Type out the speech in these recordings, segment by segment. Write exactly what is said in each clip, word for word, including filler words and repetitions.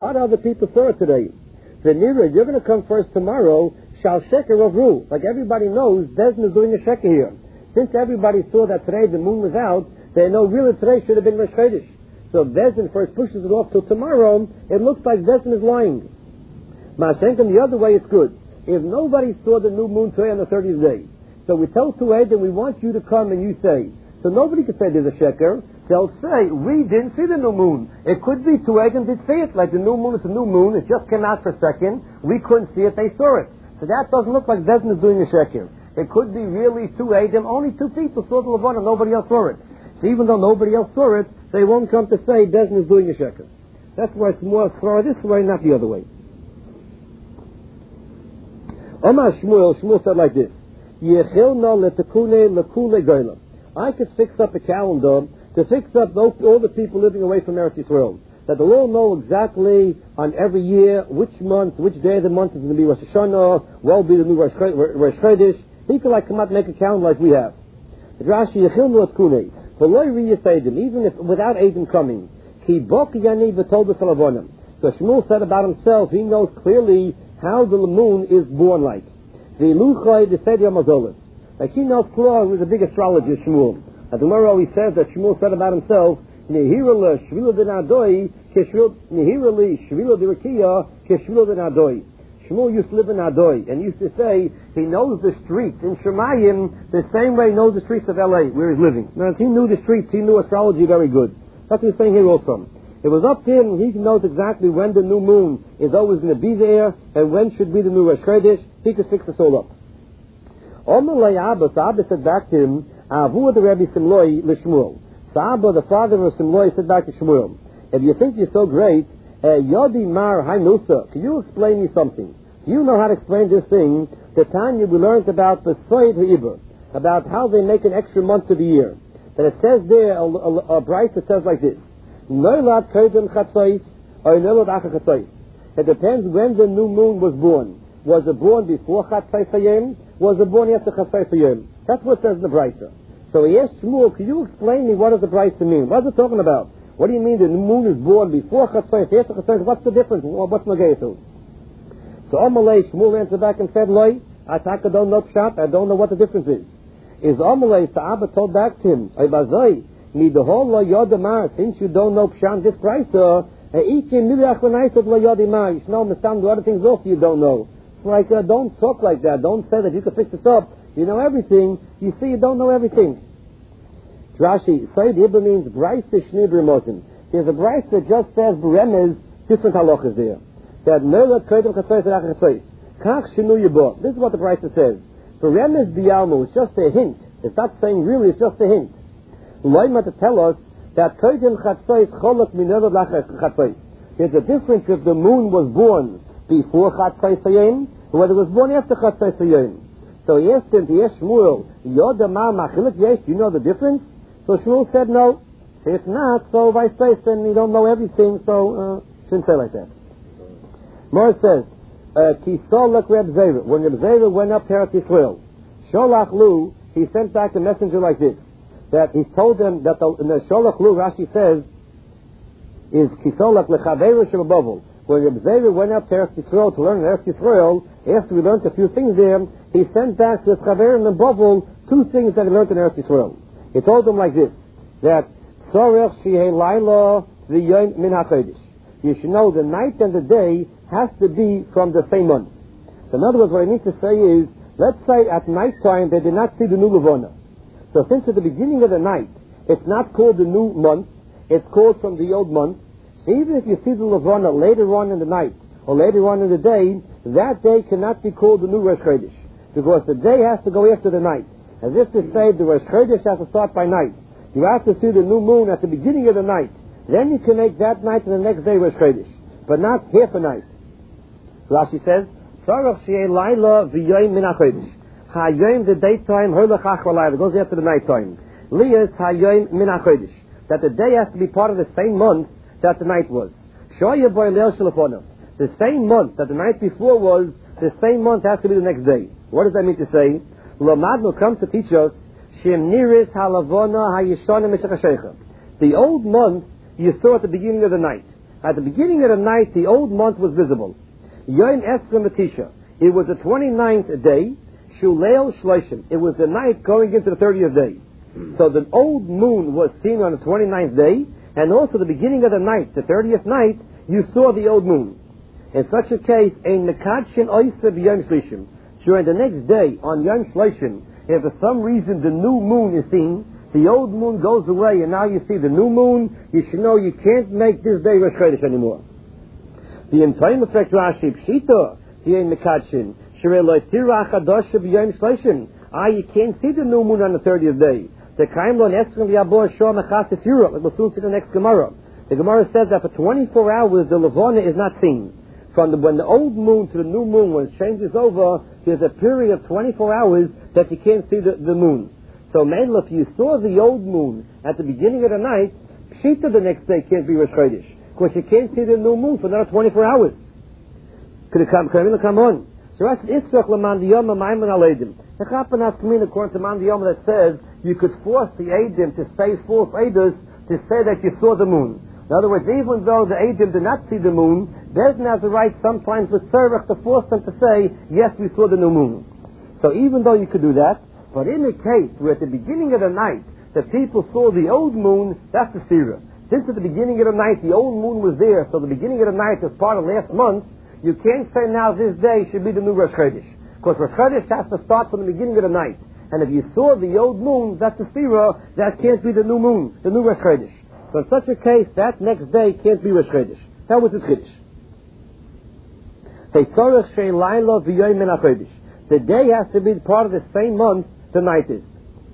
How do other people saw it today? The Nira, you're going to come first tomorrow, shall sheker of rule. Like everybody knows, Bezdin is doing a sheker here. Since everybody saw that today the moon was out, they know really today should have been Rosh Chodesh. So if Bezdin first pushes it off till tomorrow, it looks like Bezdin is lying. Mashenkim, the other way is good. If nobody saw the new moon today on the thirtieth day, so we tell Tued that we want you to come and you say, so nobody can say there's a sheker. They'll say, we didn't see the new moon. It could be Tued did see it, like the new moon is a new moon, it just came out for a second, we couldn't see it, they saw it. So that doesn't look like Bezdin is doing a sheker. It could be really Tued, only two people saw the Levana, and nobody else saw it. So even though nobody else saw it, they won't come to say Bezdin is doing a sheker. That's why it's more throw this way, not the other way. Omar Shmuel, Shmuel said like this, I could fix up a calendar to fix up those, all the people living away from Eretz Yisrael, that they'll all know exactly on every year which month, which day of the month is going to be Rosh Hashanah, what will be the new Rosh Chodesh. He could like come out and make a calendar like we have. Rashi Yechilnu Atkune, even if without Adam coming, Ki Bok Yani V'Tol B'Salavonam. So Shmuel said about himself, he knows clearly how the moon is born like. The Luchai the Seder Mazolis. Like he knows clearly, he was a big astrologer, Shmuel. And the Gemara always says that Shmuel said about himself, Nehirale Shvila de Nadoi, Nehirale Shvila de Rekia, Keshvila de Nadoi. Shmuel used to live in Nadoi, and used to say he knows the streets in Shemayim the same way he knows the streets of L A, where he's living. Now, he knew the streets, he knew astrology very good. That's what he's saying here also. It was up to him, he knows exactly when the new moon is always going to be there, and when should be the new Rosh Chodesh. He could fix this all up. Omer Abba, Abba said back to him, Avu the Rebbe Simloi l'Shmuel. Saba, the father of Simloi, said back to Shmuel, if you think you're so great, Yodi Mar Hainusa, can you explain me something? Do you know how to explain this thing? The time we learned about the Soid Ha'ibur, about how they make an extra month to the year. That it says there, a, a, a bright that says like this, Noilat Kodem Chatzais, or Noilat Acha Chatzais. It depends when the new moon was born. Was it born before Chatzais Hayem? Was it born after Chatzais Hayem? That's what it says in the Brisa. So he asked Shmuel, can you explain me what does the Brisa mean? What is it talking about? What do you mean the moon is born before Chatzais, after Chatzais? What's the difference? What's Nagayatu? So Amalei, Shmuel answered back and said, Loi, I don't know Pshat, I don't know what the difference is. Is Amalei, Sa'aba told back to him, Aybazai, Midahol Lo Yodamar, since you don't know Pshat, this Brisa, Eikim Milach V'naisot Lo Yodamar, you should know the other things also you don't know. It's like, uh, don't talk like that, don't say that you can fix this up. You know everything. You see, you don't know everything. Rashi, Sayyid Ibn means Bryce Shni B'Remosim. There's a Bryce that just says B'Remez, different halachas there. That Nolat Kodem Chatzos and Ach Chatzos. Kach Shinu Yibor. This is what the Bryce says. B'Remez B'Yalmu. It's just a hint. It's not saying really, it's just a hint. Loima to tell us that Kodem Chatzos Cholok Minolat Lach Chatzos. There's a difference if the moon was born before Chatzos Hayom, or whether it was born after Chatzos Hayom. So he asked him, he asked Shmuel, Yodama Machilik Yesh, do you know the difference? So Shmuel said no. So if not, so vice versa, then you don't know everything, so uh, shouldn't say like that. Mor says, Kisolak Reb Zera, when Reb Zera went up to Eretz Yisrael, Sholach Lu, he sent back a messenger like this, that he told them that the, in the Sholach Lu, Rashi says, is Kisolak Lechaveru Shemabovel. When Reb Zera went up to Eretz Yisrael to learn in Eretz Yisrael, after we learned a few things there, he sent back to his Chaver and the Bovel two things that he learned in Eretz Yisrael. He told them like this, that Tzorech Shehei Laila V'Yom Min HaChodesh. You should know the night and the day has to be from the same month. So in other words, what I need to say is, let's say at night time they did not see the new Levana. So since at the beginning of the night, it's not called the new month, it's called from the old month, so even if you see the Levana later on in the night, or later on in the day, that day cannot be called the new Rosh Chodesh. Because the day has to go after the night. As if to say the Rosh Chodesh has to start by night. You have to see the new moon at the beginning of the night. Then you can make that night and the next day Rosh Chodesh. But not half a night. Rashi says, Tzarech Shehei Laila V'Yom Min HaChodesh. Hayom the daytime, Holach Achar Laila, goes after the nighttime. Liyas Hayom Min HaChodesh. That the day has to be part of the same month that the night was. Shoya Boy Leil Shalafonah. The same month that the night before was, the same month has to be the next day. What does that mean to say? Lamadnu comes to teach us, Shem Niris Halavona Hayishana Meshachashecha. The old month you saw at the beginning of the night. At the beginning of the night, the old month was visible. Yom Esrim Tisha. It was the twenty-ninth day. Shuleil Shloshim. It was the night going into the thirtieth day. So the old moon was seen on the twenty-ninth day, and also the beginning of the night, the thirtieth night, you saw the old moon. In such a case, ein mekadshin oisa b'yom shlishim. During the next day, on Yom Shlishim, if for some reason the new moon is seen, the old moon goes away, and now you see the new moon, you should know you can't make this day Rosh Chodesh anymore. The entire effect Rashi Pshita, the ein mekadshin, shirei lo tirach adosha b'yom shlishim. Ah, you can't see the new moon on the thirtieth day. The kaim lo nesrim v'yabor shor mechas yisura, like we'll soon see the next Gemara. The Gemara says that for twenty-four hours the Levana is not seen. From the, when the old moon to the new moon, when it changes over, there's a period of twenty-four hours that you can't see the, the moon. So, Mendel, if you saw the old moon at the beginning of the night, Pshita the next day can't be Rosh Chodesh, because you can't see the new moon for another twenty-four hours. Could it come, could it come on? So, Rashi Yitzchak l'man diyoma maiman al-edim. The Chapan Afkamin, according to Man diyoma, that says you could force the Edim to say false Edus to say that you saw the moon. In other words, even though the Edim did not see the moon, Bezdin has the right sometimes with Tzarech to force them to say, yes, we saw the new moon. So even though you could do that, but in a case where at the beginning of the night the people saw the old moon, that's the Sira. Since at the beginning of the night the old moon was there, so the beginning of the night is part of last month, you can't say now this day should be the new Rosh Chodesh. Because Rosh Chodesh has to start from the beginning of the night. And if you saw the old moon, that's the Sira, that can't be the new moon, the new Rosh Chodesh. So in such a case, that next day can't be Rosh Chodesh. That was the Chodesh. The day has to be part of the same month the night is.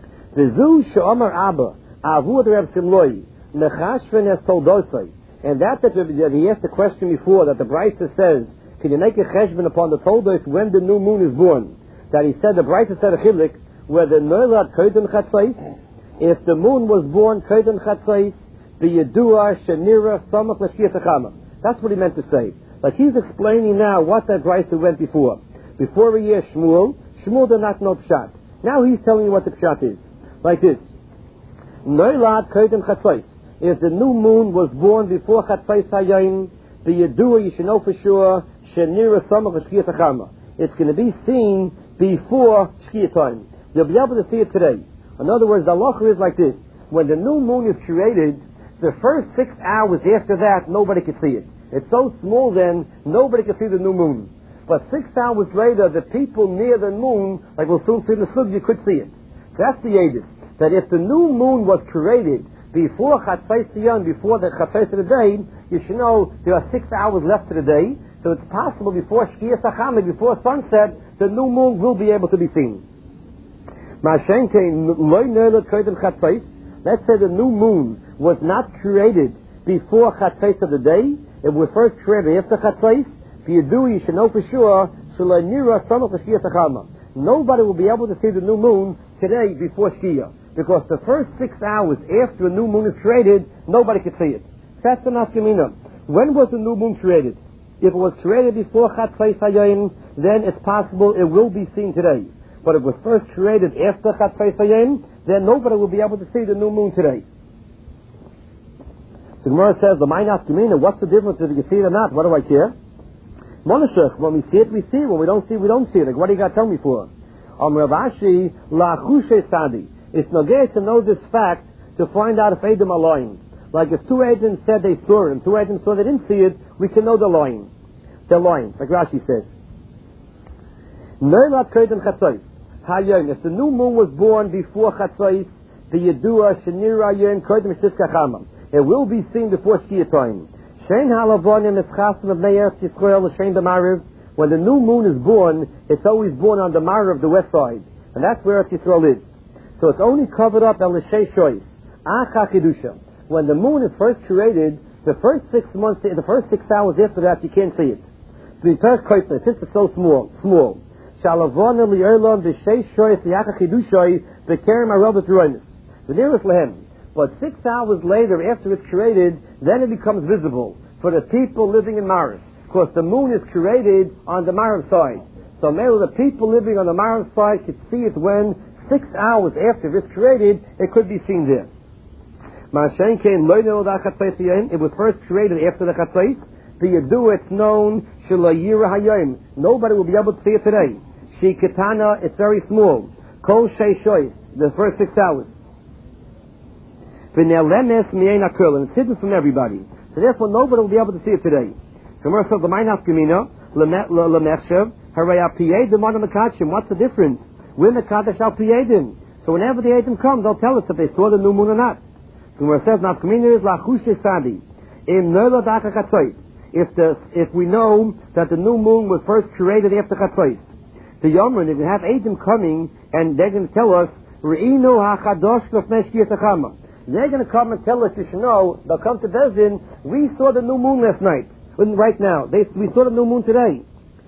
And that that he asked the question before, that the Brisa says, can you make a cheshbon upon the Toldos when the new moon is born? That he said, the Brisa said a chilik, where the Noilad Koden Chatzais, if the moon was born Koden Chatzais, the Yedua Shanira Samach Lashkiyat Achama. That's what he meant to say. Like he's explaining now what that Brisa went before. Before we hear Shmuel, Shmuel did not know Pshat. Now he's telling you what the Pshat is. Like this. Noilad Koden Chatzais. If the new moon was born before Chatzais Hayayim, the Yedua, you should know for sure, Shanira Samach Lashkiyat Achama. It's going to be seen before Shkiyat time. You'll be able to see it today. In other words, the halacha is like this. When the new moon is created, the first six hours after that, nobody can see it. It's so small then, nobody can see the new moon. But six hours later, the people near the moon, like we'll soon see in the sug, you could see it. So that's the Edis. That if the new moon was created before Chatzais Tziyun, before the Chatzais of the day, you should know there are six hours left to the day. So it's possible before Shkiyas Achama, before sunset, the new moon will be able to be seen. Let's say the new moon was not created before Chatzais of the day. It was first created after Chatzais. If you do, you should know for sure, nobody will be able to see the new moon today before Shkiyah. Because the first six hours after a new moon is created, nobody can see it. That's an Afkamina. When was the new moon created? If it was created before Chatzais Hayayim, then it's possible it will be seen today. But if it was first created after Chatzais Hayayim, then nobody will be able to see the new moon today. So Gemara says, the Main Afkamina, what's the difference if you see it or not? What do I care? Monashach, when we see it, we see it. When we don't see it, we don't see it. Like, what do you got to tell me for? Am Rav Ashi, la chushe sadi. It's no good to know this fact to find out if Edom are lying. Like if two Edom said they saw it and two Edom saw they didn't see it, we can know they're lying. They're lying, like Rashi says. Noilat Koden Chatzais. Hayom, if the new moon was born before Chatzais, the Yedua Shenira Yom Koden Mishtis Kachama. It will be seen before Shkiyah time. Shein halavonim eschasim of Me'eretz Yisrael l'shein b'mariv. When the new moon is born, it's always born on the Marav of the west side, and that's where Eretz Yisrael is. So it's only covered up el l'shei shoyis. Acha chidusha. When the moon is first created, the first six months, the first six hours after that, you can't see it. Since it's so small, small. Shalavona li'erlam b'shei shoyis li'acha chidushay b'kerem arav b'truonis. The nearest lehem. But six hours later, after it's created, then it becomes visible for the people living in Marav. Because the moon is created on the Marav side. So maybe the people living on the Marav side could see it when six hours after it's created, it could be seen there. Ma'ashen came loyno da chatzos yom. It was first created after the chatzos. B'yadu, it's known shalayira hayom. Nobody will be able to see it today. She ketana, it's very small. Kol shei shoyis, the first six hours. V'nelemes mi'ein hakol, and it's hidden from everybody. So therefore, nobody will be able to see it today. So Mer says the ma'inaf gemina lemechshav harei apiyedim on the mekachim. What's the difference? We're mekadosh al piyedim. So whenever the Eidim come, they'll tell us if they saw the new moon or not. So Mer says nafkamina is lachushe sadi im nelo daka chatzos. If the if we know that the new moon was first created after chatzos, the Yomrin, if we have Eidim coming and they're going to tell us re'inu hachadosh lefnei shkiyas hachama. They're going to come and tell us, you should know, they'll come to Bezdin, we saw the new moon last night. Right now. They, we saw the new moon today.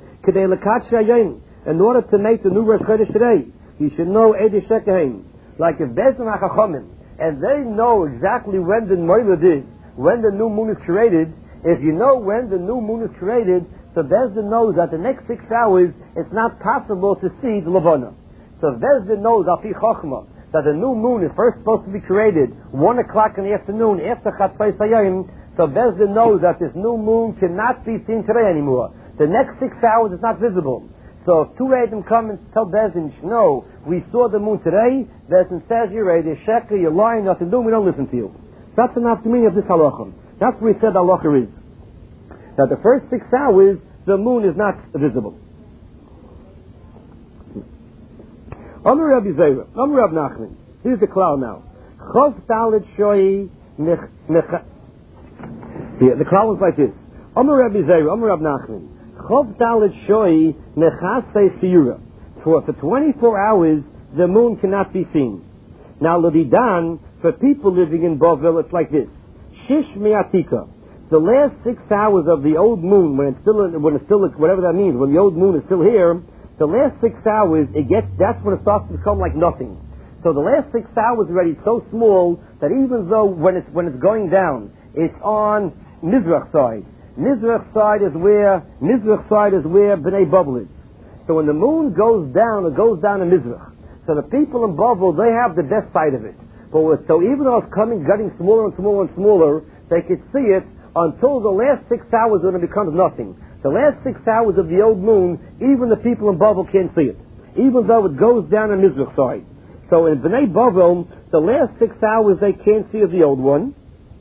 In order to make the new Rosh Chodesh today, you should know Eidei Shekaim. Like if Bezdin HaChachamim, and they know exactly when the Moilad is, when the new moon is created, if you know when the new moon is created, so Bezdin knows that the next six hours, it's not possible to see the Levana. So if Bezdin knows, Afi Chachma, that the new moon is first supposed to be created one o'clock in the afternoon after Chatzos Hayom, so Bezdin knows that this new moon cannot be seen today anymore. The next six hours is not visible. So if two Eidim come and tell Bezdin, no, we saw the moon today, Bezdin says, you're a sheker, you're lying, nothing doing, we don't listen to you. So that's enough to meaning of this halacha. That's what we said halacha is. That the first six hours, the moon is not visible. Amar Rabbi Zera, Amar Rabbi Nachman. Here's the cloud now. Chof Dalet Shoi Nech Nech. Yeah, the cloud was like this. Amar Rabbi Zera, Amar Rabbi Nachman. Chof Dalet Shoi Nechasei Siyura. For for twenty-four hours, the moon cannot be seen. Now, Ladidan, for people living in Bovel, it's like this. Shish Me'atika. The last six hours of the old moon, when it's still, when it's still, whatever that means, when the old moon is still here, the last six hours, it gets, that's when it starts to become like nothing. So the last six hours already is so small that even though when it's, when it's going down, it's on Mizrach side. Mizrach side is where, Mizrach side is where Bnei Bavel is. So when the moon goes down, it goes down in Mizrach. So the people in Bavel, they have the best side of it. But so even though it's coming, getting smaller and smaller and smaller, they could see it until the last six hours when it becomes nothing. The last six hours of the old moon, even the people in Bavel can't see it, even though it goes down in Mizrach side. So in Bnei Bavel, the last six hours they can't see of the old one.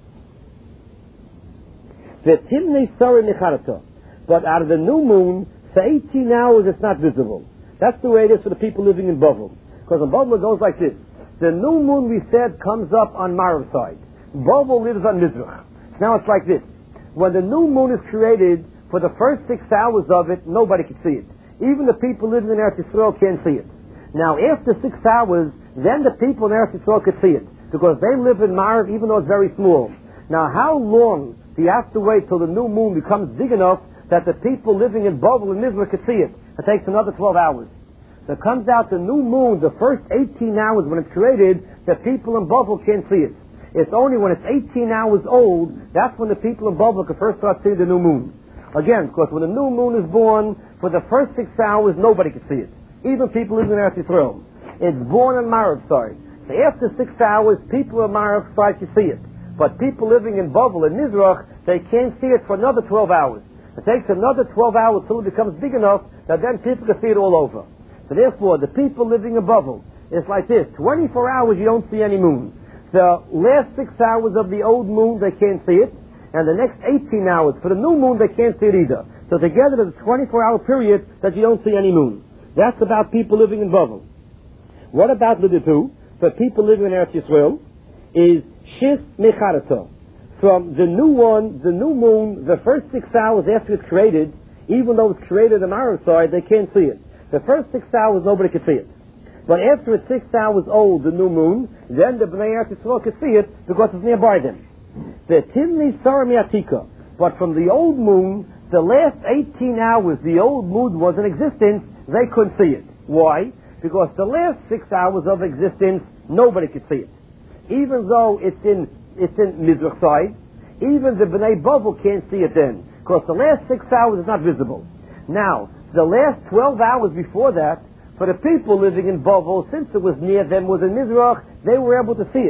But out of the new moon, for eighteen hours it's not visible. That's the way it is for the people living in Bavel. Because in Bavel it goes like this. The new moon, we said, comes up on Marav side. Bavel lives on Mizrach. Now it's like this. When the new moon is created, for the first six hours of it, nobody can see it. Even the people living in Eretz Yisrael can't see it. Now, after six hours, then the people in Eretz Yisrael can see it, because they live in Marav, even though it's very small. Now, how long do you have to wait till the new moon becomes big enough that the people living in Bavel and Mizrach can see it? It takes another twelve hours. So it comes out the new moon, the first eighteen hours when it's created, the people in Bavel can't see it. It's only when it's eighteen hours old, that's when the people in Bavel can first start seeing the new moon. Again, because when the new moon is born, for the first six hours, nobody can see it. Even people living in Eretz Yisrael. It's born on Marav side. So after six hours, people in Marav side can see it. But people living in Bavel and Mizrach, they can't see it for another twelve hours. It takes another twelve hours till it becomes big enough that then people can see it all over. So therefore, the people living in Bavel, it's like this. twenty-four hours, you don't see any moon. The last six hours of the old moon, they can't see it. And the next eighteen hours, for the new moon, they can't see it either. So together, there's a twenty-four hour period that you don't see any moon. That's about people living in Bavel. What about the two? For people living in Eretz Yisrael, is Shis Mecharata. From the new one, the new moon, the first six hours after it's created, even though it's created on our side, they can't see it. The first six hours, nobody can see it. But after it's six hours old, the new moon, then the Bnei Eretz Yisrael can see it because it's nearby them. The Timni Sarami Atika. But from the old moon, the last eighteen hours the old moon was in existence, they couldn't see it. Why? Because the last six hours of existence, nobody could see it. Even though it's in it's in Mizrach side, even the Bnei Bavel can't see it then, because the last six hours is not visible. Now, the last twelve hours before that, for the people living in Bavel, since it was near them, was in Mizrach, they were able to see it.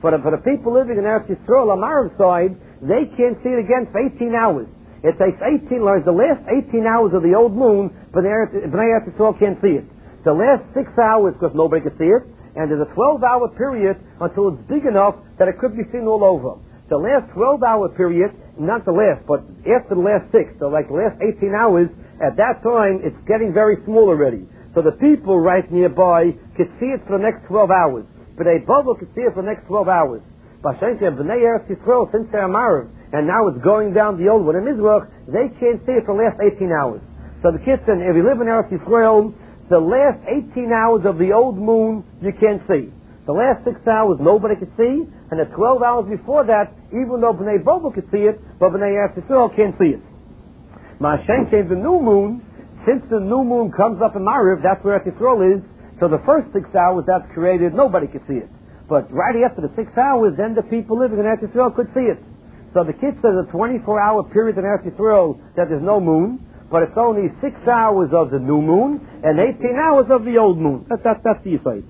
For the, for the people living in Eretz Yisrael, on Marav side, they can't see it again for eighteen hours. It takes eighteen, like the last eighteen hours of the old moon, but the Bnei Eretz Yisrael can't see it. The last six hours, because nobody can see it, and there's a twelve-hour period until it's big enough that it could be seen all over. The last twelve-hour period, not the last, but after the last six, so like the last eighteen hours, at that time, it's getting very small already. So the people right nearby could see it for the next twelve hours. But a bubble could see it for the next twelve hours. But B'nai Eretz Yisrael, since they're Marav, and now it's going down the old one in Mizrach, they can't see it for the last eighteen hours. So the kids, if you live in Eretz Yisrael, the last eighteen hours of the old moon, you can't see. The last six hours, nobody could see, and the twelve hours before that, even though B'nai Bubble could see it, but B'nai Eretz Yisrael can't see it. Ma'ashen came the new moon, since the new moon comes up in Marav, that's where Eretz Yisrael is. So the first six hours that's created, nobody could see it. But right after the six hours, then the people living in Eretz Yisrael could see it. So the kid says a twenty-four hour period in Eretz Yisrael that there's no moon, but it's only six hours of the new moon and eighteen hours of the old moon. That's, that's, that's the Yisrael.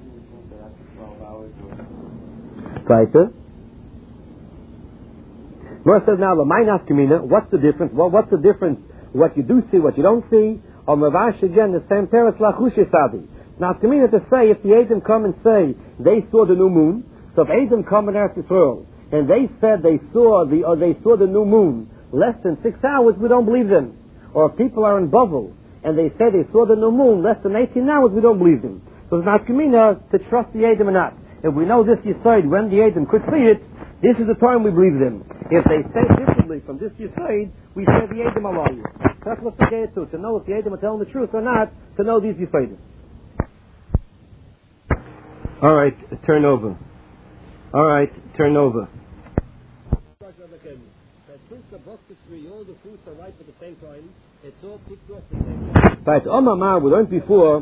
Right. Mor says now, what's the difference? Well, what's the difference? What you do see, what you don't see? Or Mavash again, the same teretz lachush sadi. Now, it's convenient to say, if the Edom come and say they saw the new moon, so if Edom come in Eretz Yisrael, and they said they saw the or they saw the new moon less than six hours, we don't believe them. Or if people are in Bavel, and they say they saw the new moon less than eighteen hours, we don't believe them. So it's not convenient to trust the Edom or not. If we know this Yisrael, when the Edom could see it, this is the time we believe them. If they say differently from this Yisrael, we say the Edom are liars. That's what we get to, to know if the Edom are telling the truth or not, to know these Yisraelis. All right, turn over. All right, turn over. Since the box is free, all the fruits are ripe at the same time. It's all picked off at the same time. Right, Omar, we learned before.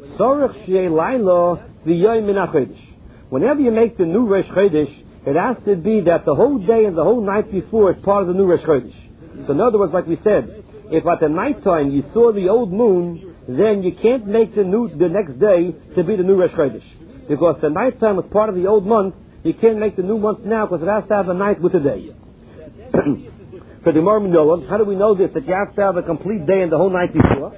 Whenever you make the new Rosh Chodesh, it has to be that the whole day and the whole night before is part of the new Rosh Chodesh. So in other words, like we said, if at the night time you saw the old moon, then you can't make the new the next day to be the new Rosh Chodesh. Because the night time was part of the old month, you can't make the new month now because it has to have a night with a day. So the Gemara Minola, how do we know this? That you have to have a complete day and the whole night before.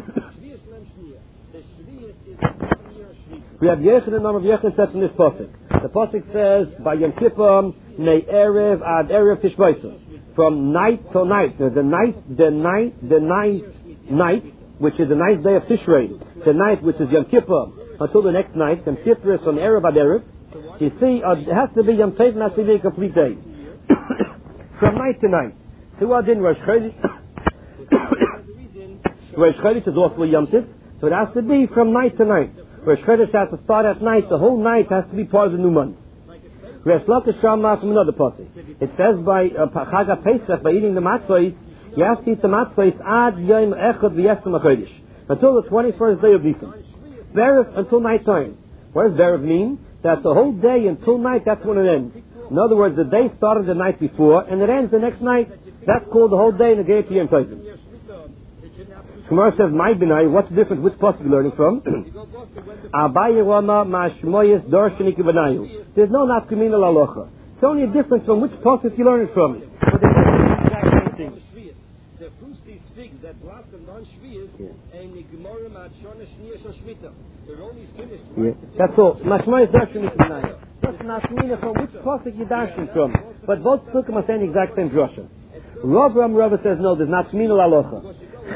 We have Yechon and Nom of Yechon says in this pasuk. The pasuk says, by Yom Kippur, Nei Erev ad Erev Tishbaisu. From night till night. The night, the night, the night, night, which is the ninth day of Tishrei. The night which is Yom Kippur, until the next night. Yom Kippur is from Erev ad Erev. You see, uh, it has to be Yom Tov, has to be a complete day. From night to night. So I didn't Rosh Chodesh. Rosh Chodesh is also Yom Tov, so it has to be from night to night. Rosh Chodesh has to start at night. The whole night has to be part of the new month. Resh Lakish Shama from another pasuk. It says by Chag Pesach, by eating the matzos, you have to eat the matzos ad yom echad v'yesem hachodesh, until the twenty-first day of Nisan. Berev until night time. What does Berev mean? That the whole day until night, that's when it ends. In other words, the day started the night before, and it ends the next night. That's called the whole day in the Gate Yom Tovim. Gemara says, "My benai." What's the difference? Which pasuk you're learning from? Abaye Rama Mashmoyes Dorshnik Benayu. There's no nafkamina lalocha. It's only a difference from which pasuk you learn it from. But they don't the exact same thing. The fruity figs that blossomed on Shvius and the Gemara Matshona Shniya Shoshmita. They're only finished. Yeah. That's all. Mashmoyes Dorshnik Benayu. That's nafkamina from which pasuk you dashing from. But both pasukim are saying the exact same drasha. Rav Ram Rava says no. There's nafkamina lalocha.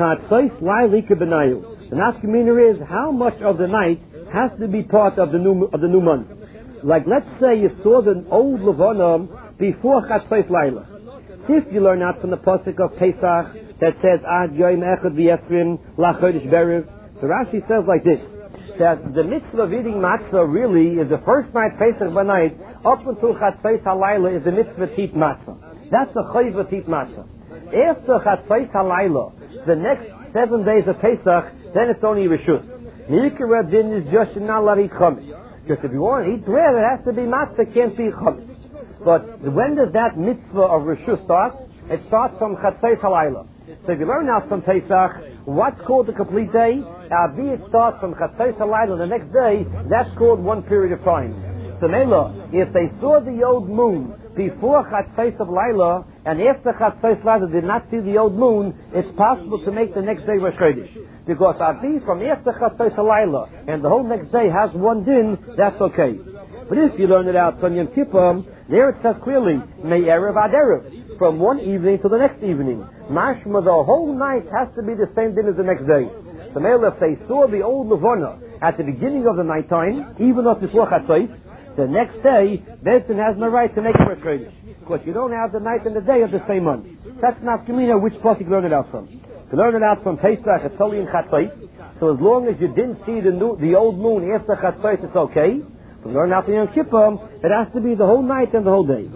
The nafkamina is how much of the night has to be part of the new of the new month. Like let's say you saw the old Levanam before Chatzos Laila. If you learn out from the pasuk of Pesach that says Ad Yom Echad V'Yesrim LaChodesh Berev, so Rashi says like this: that the mitzvah of eating matzah really is the first night Pesach by night up until Chatzos Halayla is the mitzvah to eat matzah. That's the chayva to eat matzah. After Chatzos Halayla, the next seven days of Pesach, then it's only Rishus. Nikra din is just not allowed to eat chametz. Because if you want to eat bread, it has to be matzah, can't be chametz. But when does that mitzvah of Rishus start? It starts from Chatzos Halayla. So if you learn now from Pesach, what's called the complete day? Abi, it starts from Chatzos Halayla the next day, that's called one period of time. the Mela, if they saw the old moon before Chatzos of Laila, and after Chatzos Laila did not see the old moon, it's possible to make the next day Rosh Chodesh. Because Adi from after Chatzos of Laila, and the whole next day has one din, that's okay. But if you learn it out from Yom Kippur, there it says clearly, May Erev Ad Erev, from one evening to the next evening. Mashma, the whole night has to be the same din as the next day. The male, if they saw the old Levana at the beginning of the night time, even up before Chatzos, the next day, Bezin has no right to make a Rosh Chodesh. Because you don't have the night and the day of the same month. That's not Gemina, which part you learn it out from. To learn it out from Pesach, it's only in Chatzos. So as long as you didn't see the new, the old moon after Chatzos, it's okay. To learn out from Yom Kippur, it has to be the whole night and the whole day.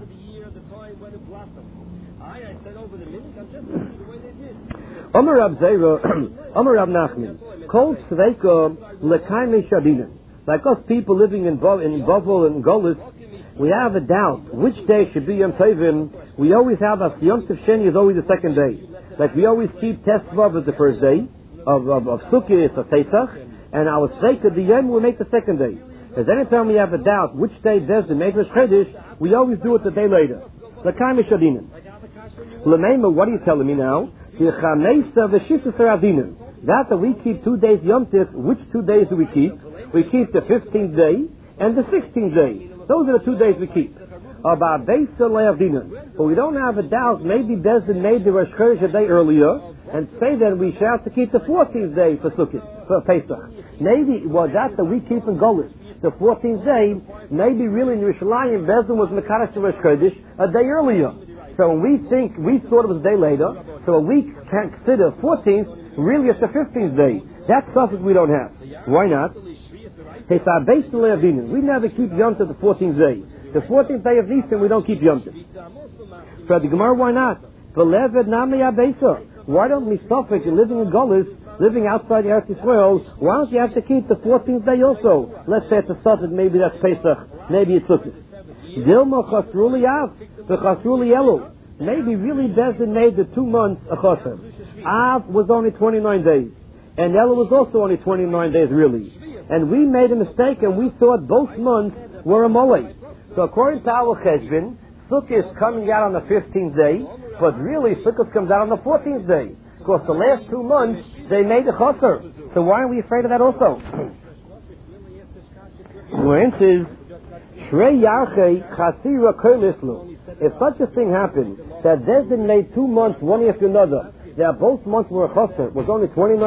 Omer Rab Zera, Omer Rab Nachman, Kol Tzveika L'Kaimei Shadina. Like us people living in Bo- in Bovel and Golis, we have a doubt which day should be Yom Tovim. We always have a Yom Tov Sheni is always the second day. Like we always keep Tesvav as the first day of of, of Sukkot or Pesach, and our Tzveika the Yom will make the second day. Because anytime we have a doubt which day does the make Rosh Chodesh, we always do it the day later. L'Kaimei Shadina. L'Meima, what are you telling me now? That that we keep two days Yom Tov, which two days do we keep? We keep the fifteenth day and the sixteenth day. Those are the two days we keep. About Beisa Le'avdina. But we don't have a doubt, maybe Bezdin made the Rosh Chodesh a day earlier, and say that we shall have to keep the fourteenth day for Sukkot, for Pesach. Maybe it was that that we keep in Golis. The fourteenth day, maybe really in Yerushalayim, Bezdin was Mekadosh to Rosh Chodesh a day earlier. So when we think, we thought it was a day later, so we can consider fourteenth, really it's the fifteenth day. That's something we don't have. Why not? We never keep Yom Tov the fourteenth day. The fourteenth day of Nisan, we don't keep Yom Tov. For the Gemara, why not? Why don't we stop it? You're living in Golis, living outside Eretz Yisrael. Why don't you have to keep the fourteenth day also? Let's say it's a Sabbath, maybe that's Pesach, maybe it's Sukkot. Dilma Chasruli Av, the Chasruli Elu. Maybe really Bezdin made the two months a Chasr. Av was only twenty-nine days, and Elu was also only twenty-nine days really. And we made a mistake, and we thought both months were a Molei. So according to our Cheshbon, Sukkot is coming out on the fifteenth day, but really Sukkot comes out on the fourteenth day. Because the last two months, they made a Chasr. So why are we afraid of that also? The answer is, if such a thing happened, that Bezdin made two months one after another, that both months were a Chasr, was only twenty-nine